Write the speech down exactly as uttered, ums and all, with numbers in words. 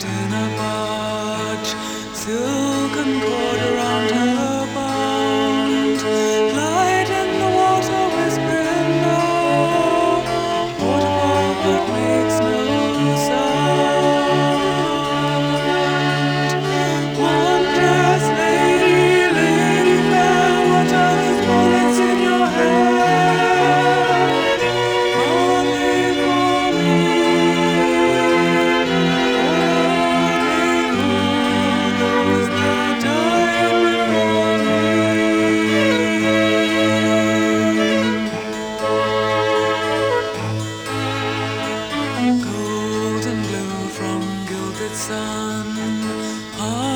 seated in a barge, silken cord around her bound, light in the water whispering low, waterfall that makes no sound. Wondrous lady, lady fair, what are these bullets in your hair? Are they for me? Those that died before me. Golden glow from gilded sun.